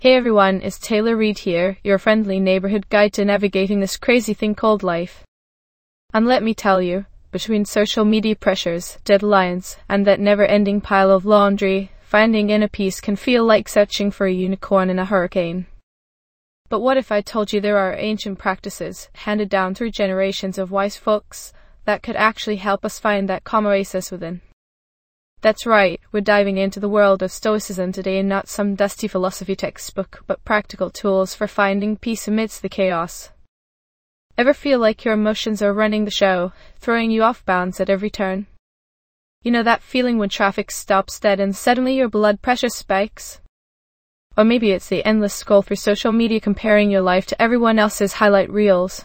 Hey everyone, it's Taylor Reid here, your friendly neighborhood guide to navigating this crazy thing called life. And let me tell you, between social media pressures, deadlines, and that never-ending pile of laundry, finding inner peace can feel like searching for a unicorn in a hurricane. But what if I told you there are ancient practices, handed down through generations of wise folks, that could actually help us find that calm oasis within? That's right, we're diving into the world of Stoicism today, and not some dusty philosophy textbook, but practical tools for finding peace amidst the chaos. Ever feel like your emotions are running the show, throwing you off balance at every turn? You know that feeling when traffic stops dead and suddenly your blood pressure spikes? Or maybe it's the endless scroll through social media comparing your life to everyone else's highlight reels.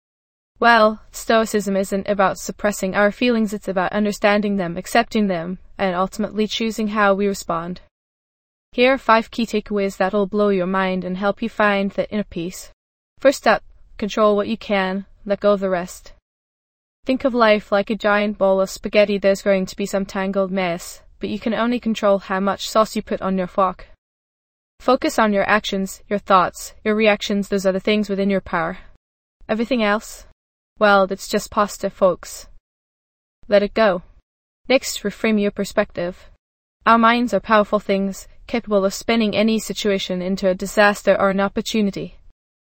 Well, Stoicism isn't about suppressing our feelings, it's about understanding them, accepting them, and ultimately choosing how we respond. Here are 5 key takeaways that'll blow your mind and help you find that inner peace. First up, control what you can, let go of the rest. Think of life like a giant bowl of spaghetti. There's going to be some tangled mess, but you can only control how much sauce you put on your fork. Focus on your actions, your thoughts, your reactions. Those are the things within your power. Everything else? Well, that's just pasta, folks. Let it go. Next, reframe your perspective. Our minds are powerful things, capable of spinning any situation into a disaster or an opportunity.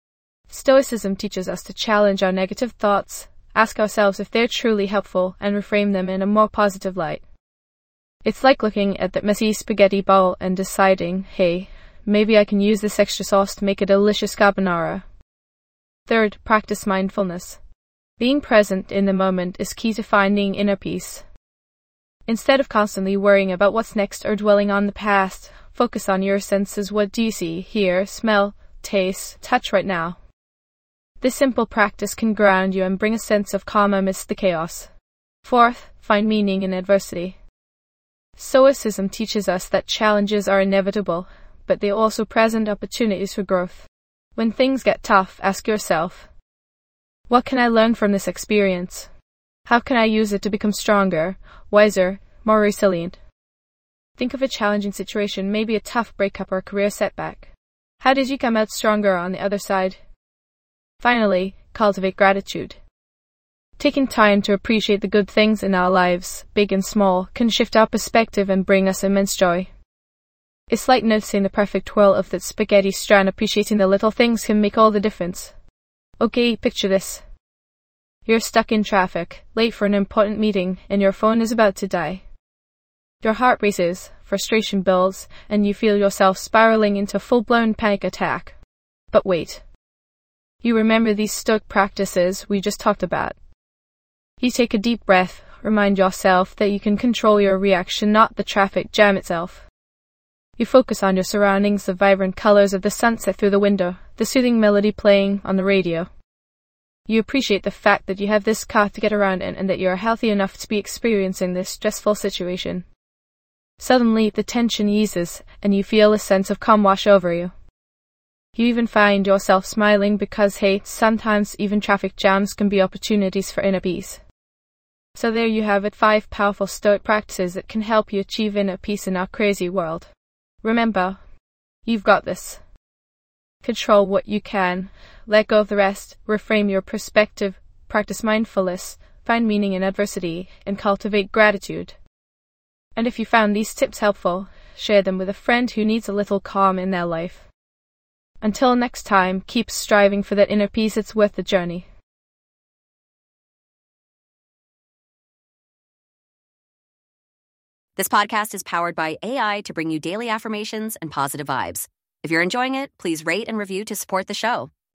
Stoicism teaches us to challenge our negative thoughts, ask ourselves if they're truly helpful, and reframe them in a more positive light. It's like looking at that messy spaghetti bowl and deciding, hey, maybe I can use this extra sauce to make a delicious carbonara. Third, practice mindfulness. Being present in the moment is key to finding inner peace. Instead of constantly worrying about what's next or dwelling on the past, focus on your senses. What do you see, hear, smell, taste, touch right now? This simple practice can ground you and bring a sense of calm amidst the chaos. Fourth, find meaning in adversity. Stoicism teaches us that challenges are inevitable, but they also present opportunities for growth. When things get tough, ask yourself, what can I learn from this experience? How can I use it to become stronger, wiser, more resilient? Think of a challenging situation, maybe a tough breakup or a career setback. How did you come out stronger on the other side? Finally, cultivate gratitude. Taking time to appreciate the good things in our lives, big and small, can shift our perspective and bring us immense joy. It's like noticing the perfect twirl of that spaghetti strand. Appreciating the little things can make all the difference. Okay, picture this. You're stuck in traffic, late for an important meeting, and your phone is about to die. Your heart races, frustration builds, and you feel yourself spiraling into a full-blown panic attack. But wait. You remember these Stoic practices we just talked about. You take a deep breath, remind yourself that you can control your reaction, not the traffic jam itself. You focus on your surroundings, the vibrant colors of the sunset through the window, the soothing melody playing on the radio. You appreciate the fact that you have this car to get around in and that you are healthy enough to be experiencing this stressful situation. Suddenly, the tension eases, and you feel a sense of calm wash over you. You even find yourself smiling because, hey, sometimes even traffic jams can be opportunities for inner peace. So there you have it, 5 powerful Stoic practices that can help you achieve inner peace in our crazy world. Remember, you've got this. Control what you can, let go of the rest, reframe your perspective, practice mindfulness, find meaning in adversity, and cultivate gratitude. And if you found these tips helpful, share them with a friend who needs a little calm in their life. Until next time, keep striving for that inner peace. It's worth the journey. This podcast is powered by AI to bring you daily affirmations and positive vibes. If you're enjoying it, please rate and review to support the show.